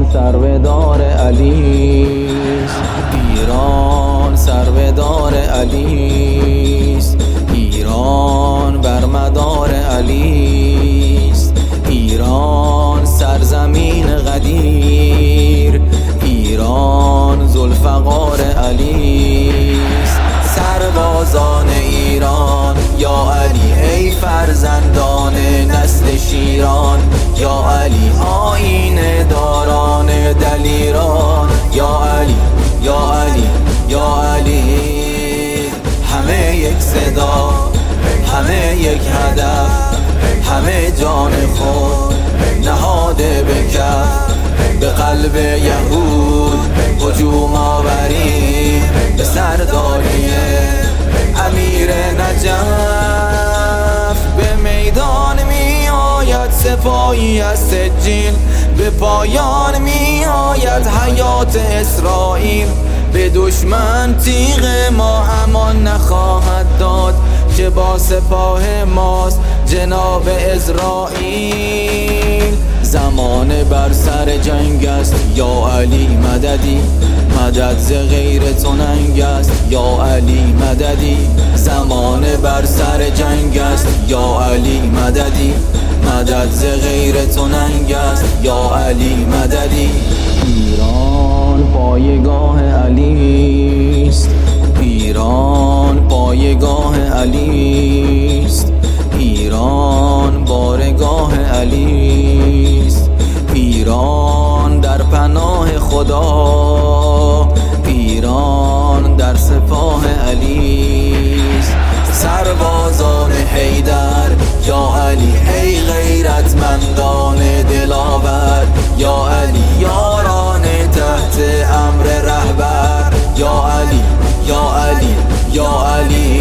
سرودار علیست، ایران سرودار علیست، ایران بر مدار علیست، ایران سرزمین قدیر، ایران ذوالفقار علیست. سربازان ایران یا علی ای فرزندان نسل شیران، یا علی آیین داران دلیران، یا علی یا علی یا علی. همه یک صدا، همه یک هدف، همه جان خود نهاده به کف، به قلب یهود هجوم آوریم، به سرداری امیر نجف. به میدان می آید سپاهی از سجین، به پایان می آید حیات اسرائیل. به دشمن تیغ ما امان نخواهد داد، که با سپاه ماست جناب اسرائیل. زمان بر سر جنگ است یا علی مددی، مدد ز غیر تو ننگ است یا علی مددی. زمان بر سر جنگ است یا علی مددی، مدد ز غیر تو ننگ است یا علی مددی. ایران پایگاه علی است، ایران پایگاه علی است، ایران بارگاه علی است، ایران در پناه خدا، ایران در سپاه علی است. سربازان حیدر یا علی ای غیرتمندان دلاور، یا علی یاران تحت امر رهبر، یا علی یا علی یا علی.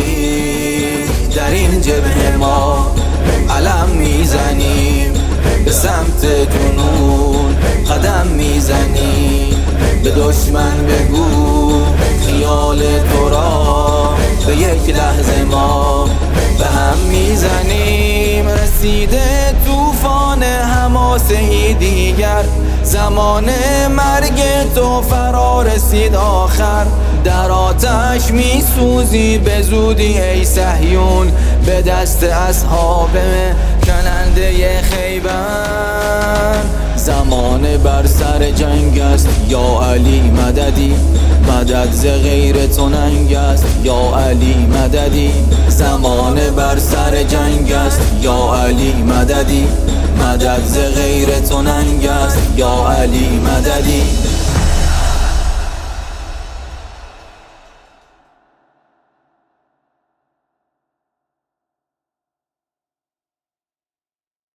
در این جبهه ما علم میزنیم، به سمت جنون قدم میزنیم. به دشمن بگو خیال تو را، به یک لحظه ما به هم میزنیم. رسیده طوفان حماسه‌ای دیگر، زمان مرگ تو فرا رسید آخر. در آتش میسوزی به زودی ای صهیون، به دست اصحاب کننده خیبر. زمان بر سر جنگ است یا علی مددی، مدد ز غیر تو ننگ است یا علی مددی. زمان بر سر جنگ است یا علی مددی، مدد ز غیر تو ننگ است یا علی مددی.